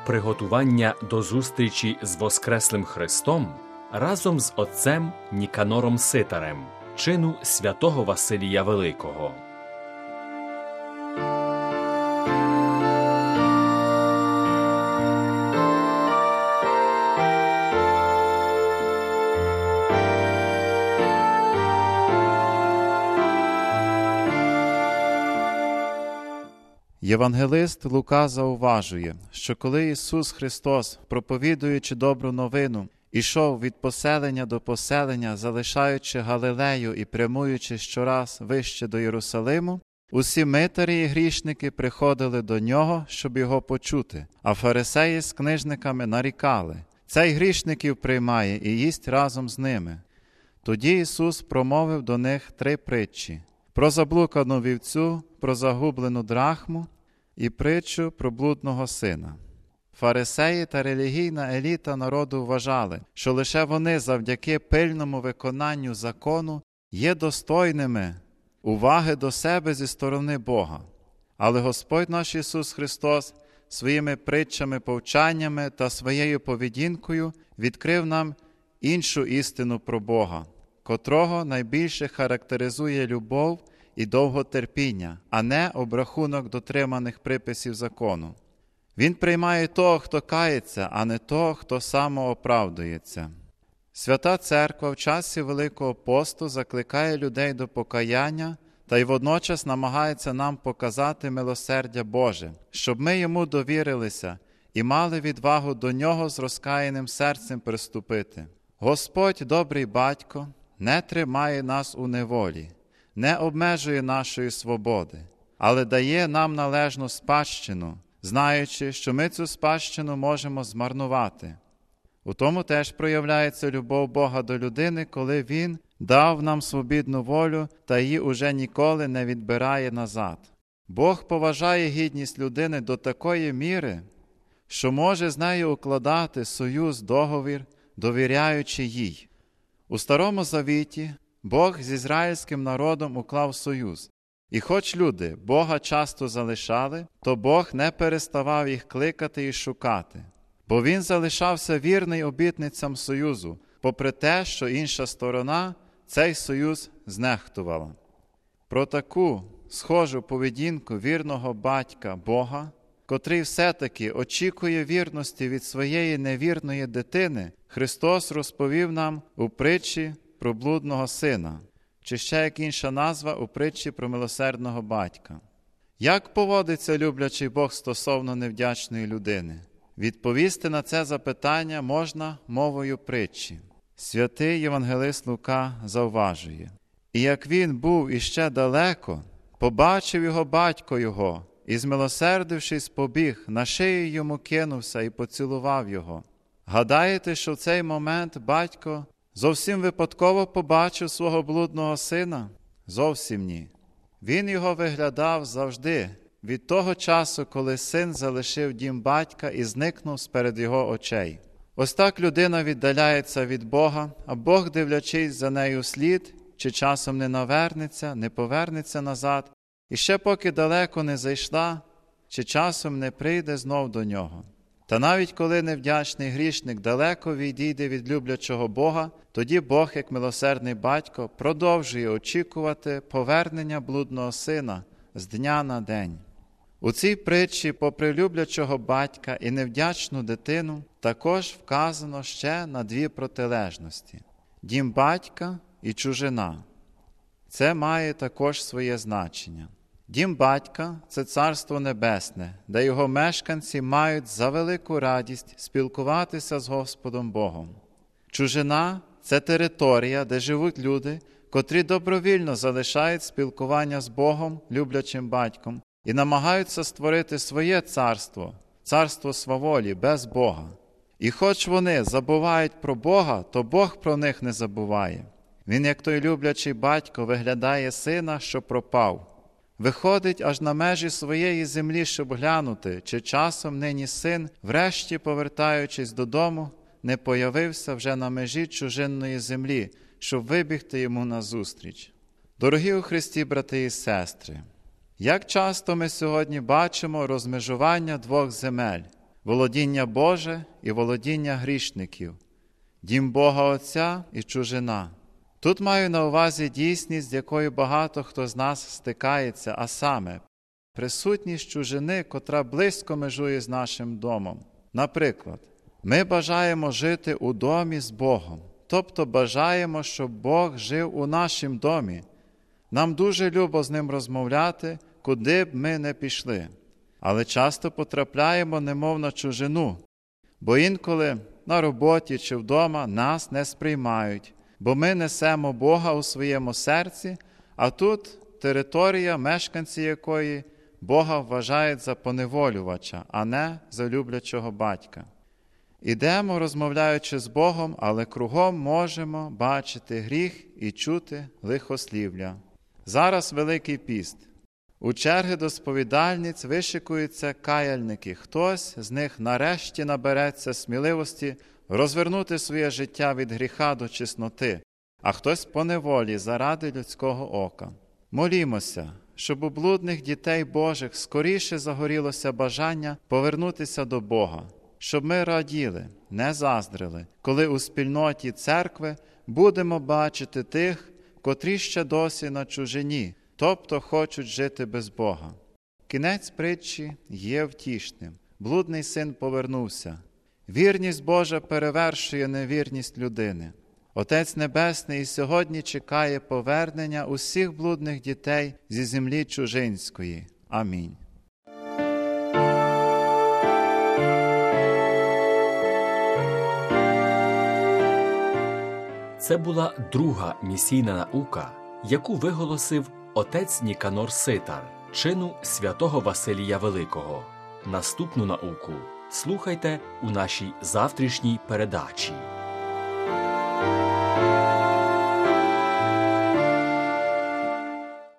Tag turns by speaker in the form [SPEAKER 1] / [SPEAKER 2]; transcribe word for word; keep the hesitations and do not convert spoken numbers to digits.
[SPEAKER 1] приготування до зустрічі з Воскреслим Христом разом з отцем Ніканором Ситарем, чину святого Василія Великого.
[SPEAKER 2] Євангелист Лука зауважує, що коли Ісус Христос, проповідуючи добру новину, ішов від поселення до поселення, залишаючи Галилею і прямуючи щораз вище до Єрусалиму, усі митарі і грішники приходили до Нього, щоб Його почути, а фарисеї з книжниками нарікали: «Цей грішників приймає і їсть разом з ними». Тоді Ісус промовив до них три притчі: про заблукану вівцю, про загублену драхму і притчу про блудного сина. Фарисеї та релігійна еліта народу вважали, що лише вони завдяки пильному виконанню закону є достойними уваги до себе зі сторони Бога. Але Господь наш Ісус Христос своїми притчами, повчаннями та своєю поведінкою відкрив нам іншу істину про Бога, котрого найбільше характеризує любов і довготерпіння, а не обрахунок дотриманих приписів закону. Він приймає того, хто кається, а не того, хто самооправдується. Свята Церква в часі Великого посту закликає людей до покаяння та й водночас намагається нам показати милосердя Боже, щоб ми Йому довірилися і мали відвагу до Нього з розкаяним серцем приступити. Господь, добрий Батько, не тримає нас у неволі, не обмежує нашої свободи, але дає нам належну спадщину, знаючи, що ми цю спадщину можемо змарнувати. У тому теж проявляється любов Бога до людини, коли Він дав нам свобідну волю та її уже ніколи не відбирає назад. Бог поважає гідність людини до такої міри, що може з нею укладати союз, договір, довіряючи їй. У Старому Завіті Бог з ізраїльським народом уклав союз. І хоч люди Бога часто залишали, то Бог не переставав їх кликати і шукати. Бо Він залишався вірний обітницям союзу, попри те, що інша сторона цей союз знехтувала. Про таку схожу поведінку вірного батька Бога, котрий все-таки очікує вірності від своєї невірної дитини, Христос розповів нам у притчі про блудного сина, чи ще як інша назва у притчі про милосердного батька. Як поводиться люблячий Бог стосовно невдячної людини? Відповісти на це запитання можна мовою притчі. Святий Євангелист Лука зауважує: «І як він був іще далеко, побачив його батько його, і, змилосердившись, побіг, на шию йому кинувся і поцілував його». Гадаєте, що в цей момент батько зовсім випадково побачив свого блудного сина? Зовсім ні. Він його виглядав завжди, від того часу, коли син залишив дім батька і зникнув сперед його очей. Ось так людина віддаляється від Бога, а Бог, дивлячись за нею вслід, чи часом не навернеться, не повернеться назад, і ще поки далеко не зайшла, чи часом не прийде знов до нього. Та навіть коли невдячний грішник далеко відійде від люблячого Бога, тоді Бог, як милосердний батько, продовжує очікувати повернення блудного сина з дня на день. У цій притчі, попри люблячого батька і невдячну дитину, також вказано ще на дві протилежності – дім батька і чужина. Це має також своє значення. Дім батька – це Царство Небесне, де його мешканці мають за велику радість спілкуватися з Господом Богом. Чужина – це територія, де живуть люди, котрі добровільно залишають спілкування з Богом, люблячим батьком, і намагаються створити своє царство, царство сваволі, без Бога. І хоч вони забувають про Бога, то Бог про них не забуває. Він, як той люблячий батько, виглядає сина, що пропав. Виходить аж на межі своєї землі, щоб глянути, чи часом нині син, врешті повертаючись додому, не появився вже на межі чужинної землі, щоб вибігти йому назустріч. Дорогі у Христі брати і сестри, як часто ми сьогодні бачимо розмежування двох земель володіння Боже і володіння грішників, дім Бога Отця і чужина. Тут маю на увазі дійсність, з якою багато хто з нас стикається, а саме присутність чужини, котра близько межує з нашим домом. Наприклад, ми бажаємо жити у домі з Богом, тобто бажаємо, щоб Бог жив у нашому домі. Нам дуже любо з Ним розмовляти, куди б ми не пішли. Але часто потрапляємо немов на чужину, бо інколи на роботі чи вдома нас не сприймають, бо ми несемо Бога у своєму серці, а тут територія, мешканці якої Бога вважають за поневолювача, а не за люблячого батька. Ідемо, розмовляючи з Богом, але кругом можемо бачити гріх і чути лихослів'я. Зараз Великий піст. У черги до сповідальниць вишикуються каяльники. Хтось з них нарешті набереться сміливості розвернути своє життя від гріха до чесноти, а хтось поневолі заради людського ока. Молімося, щоб у блудних дітей Божих скоріше загорілося бажання повернутися до Бога, щоб ми раділи, не заздрили, коли у спільноті церкви будемо бачити тих, котрі ще досі на чужині, тобто хочуть жити без Бога. Кінець притчі є втішним. Блудний син повернувся. Вірність Божа перевершує невірність людини. Отець Небесний і сьогодні чекає повернення усіх блудних дітей зі землі чужинської. Амінь.
[SPEAKER 1] Це була друга місійна наука, яку виголосив отець Ніканор Ситар, чину святого Василія Великого. Наступну науку слухайте у нашій завтрашній передачі.